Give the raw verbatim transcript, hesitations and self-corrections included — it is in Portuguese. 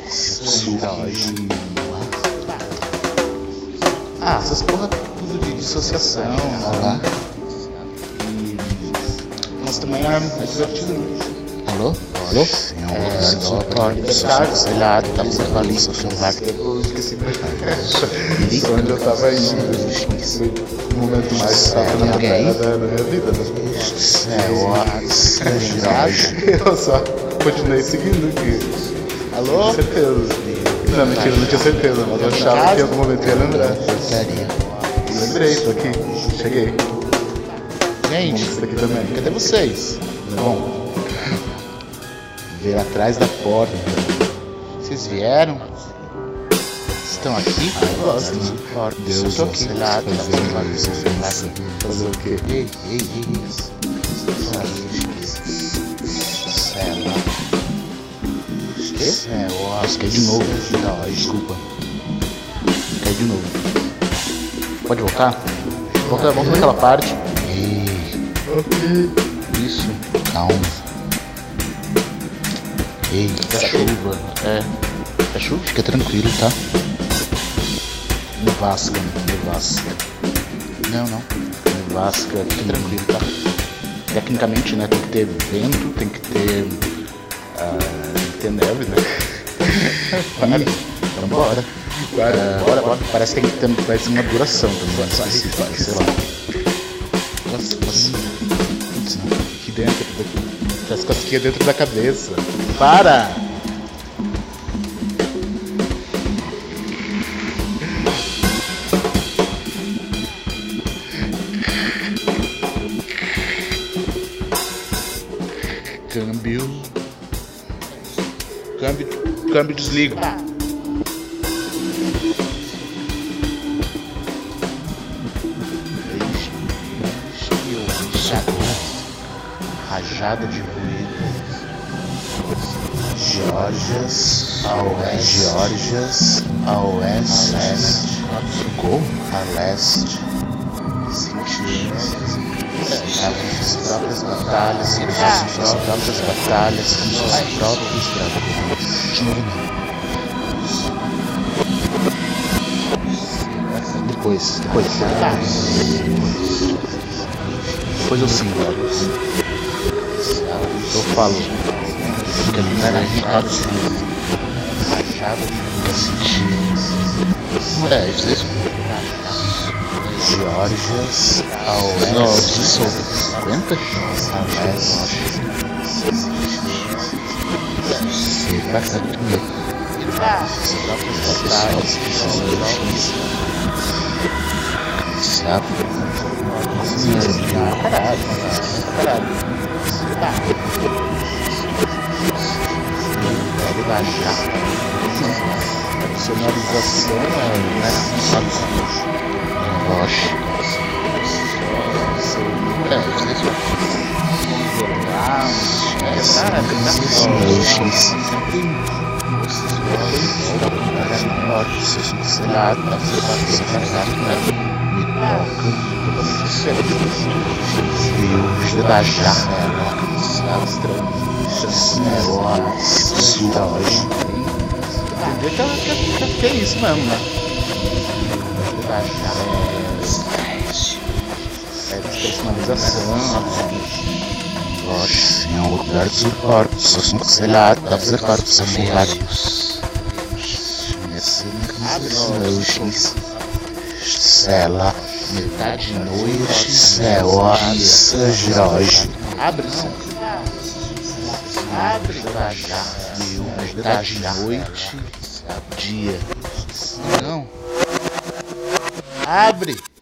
Surge. Ah, essas porra tudo de dissociação, né? E... Mas também é divertido, né? Alô? Alô? É, sei lá, tá fazendo ali, seu celular. Eu esqueci como é que onde eu tava indo. Foi o momento mais sábio da minha vida. É, Eu só continuei seguindo aqui. alô? Com certeza. Não, mentira, não tinha certeza, mas eu achava que em algum momento ia lembrar. Lembrei, tô aqui. Cheguei. Gente, Vamos isso aqui também. cadê vocês? Bom, ver atrás da porta. Vocês vieram? Estão aqui? Ah, eu gosto, né? Porta. Deus, eu tô aqui. sei lá, lá, tá fazer fazendo uma ali, seu celular. Fazer o quê? Ei, ei, ei. Sei lá. É, ó, Nossa, caiu de novo. Desculpa. Caiu de novo. Pode voltar? Volta, volta naquela parte. Ei, Ok. isso. Calma. Ei, é chuva. É. É chuva? Fica tranquilo, tá? Nevasca, nevasca. Não, não. Nevasca, fica tranquilo, tá? Tecnicamente, né? Tem que ter vento, tem que ter. Ah, tem que ter neve, né? Para. Então bora. Vai. Ah, bora, bora. Parece que tem que ter parece uma duração também. Específica, sei lá. Nossa, nossa. Putz, não. Aqui dentro. As cosquinhas dentro da cabeça. Para! Câmbio. Câmbio. Câmbio desliga. Rajada de ruído. Geórgias a oeste. Geórgias a oeste. A leste. Como? A leste. Sentindo as próprias batalhas, as suas próprias batalhas com seus próprios dragões. De novo não. Depois, depois. Depois eu sinto. Eu falo. Fica ali na rajada de Rajada de É, isso aí. Geórgias a Não, oeste. isso cinquenta? A leste. Você vai saber comigo. As próprias batalhas com seus próprios Sabe? Caralho, caralho. Velho da chapa. Personalização, né? Rocha. É, isso É, cara, sempre sei lá, tá me toca totalmente diferente. E o da chapa, é o sua hoje. Entendeu que ela que é isso mesmo, né? Da chapa é despersonalização. Rocha, é um lugar dos corpos, sei lá, dá pra fazer corpos afogados. Cela, Metade noite, céu, Jorge. Abre, não. Abre, metade noite, dia. Não. Abre.